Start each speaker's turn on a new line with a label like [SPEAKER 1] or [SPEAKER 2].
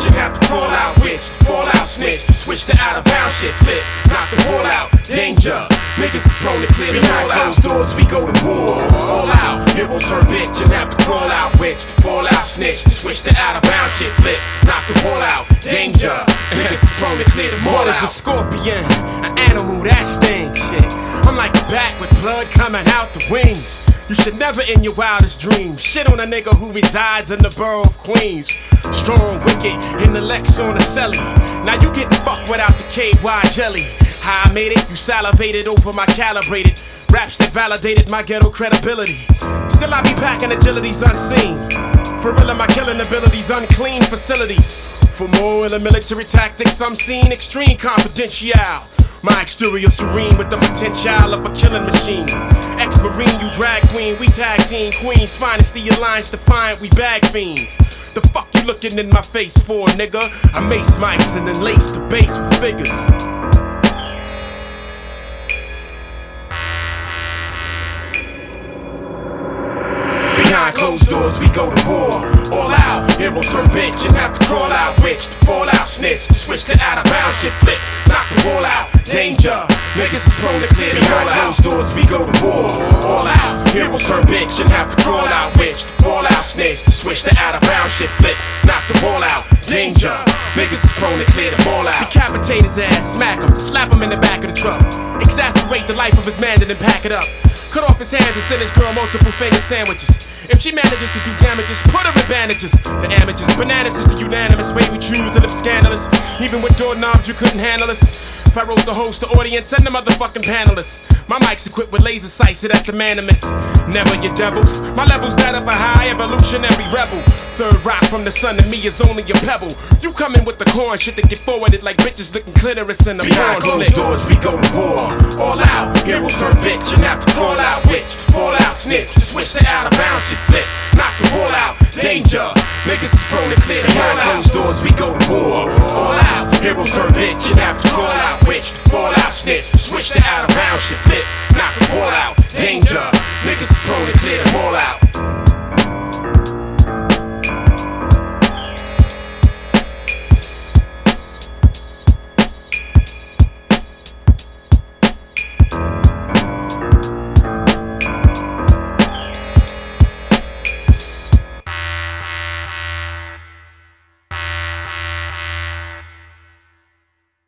[SPEAKER 1] and have to crawl out, witch, fall out, snitch, switch to out of bounds, shit flip, knock the wall out, danger. Niggas is prone to clear the behind closed doors, we go to war. All out, heroes turn bitch and have to crawl out, witch, fall out, snitch, switch to out of bounds, shit flip, knock the wall out, danger. Niggas is prone to clear the mall out.
[SPEAKER 2] What is a scorpion? An animal that stings, shit. I'm like a bat with blood coming out the wings. You should never in your wildest dreams shit on a nigga who resides in the borough of Queens. Strong, wicked, intellects on the celly. Now you getting fucked without the KY jelly. How I made it, you salivated over my calibrated raps that validated my ghetto credibility. Still I be packing agilities unseen. For real, my killing abilities, unclean facilities. For more in the military tactics, I'm seen extreme confidential. My exterior serene with the potential of a killing machine. Ex-marine, you drag queen, we tag team queens. Finest the alliance defiant, we bag fiends. The fuck you looking in my face for, nigga? I mace mics and then lace the bass with figures.
[SPEAKER 1] Behind closed doors, we go to war. All out, heroes turn bitch and have to crawl out, witch, fall out, snitch, switch to out of bounds, shit flip, knock the wall out, danger. Niggas is prone to clear the behind closed doors, we go to war. All out, heroes turn bitch and have to crawl out, witch, fall out, snitch, switch to out of bounds, shit flip, knock the wall out, danger. Niggas is prone to clear the mall out.
[SPEAKER 2] Decapitate his ass, smack him, slap him in the back of the truck. Exasperate the life of his man and then pack it up. Cut off his hands and send his girl multiple finger sandwiches. If she manages to do damages, put her in bandages. The amateurs, bananas is the unanimous way we choose to live scandalous. Even with doorknobs, you couldn't handle us. If I rose to host the audience and the motherfucking panelists. My mic's equipped with laser sights so that the man miss. Never your devils. My level's that of a high evolutionary rebel. Third rock from the sun to me is only a pebble. You come in with the corn shit that get forwarded like bitches licking clitoris in the
[SPEAKER 1] behind closed doors, we go to war. All out, heroes turn bitch and have to crawl out, witch, fall out, snitch, switch to out of bounds, shit flip, knock the wall out, danger. Niggas is prone to clear the behind closed doors, we go to war. All out, heroes turn bitch and have to crawl out, witch, fall out, snitch, switch to out of bounds, shit flip, knock the wall out, danger. Niggas is prone to clear the mall out.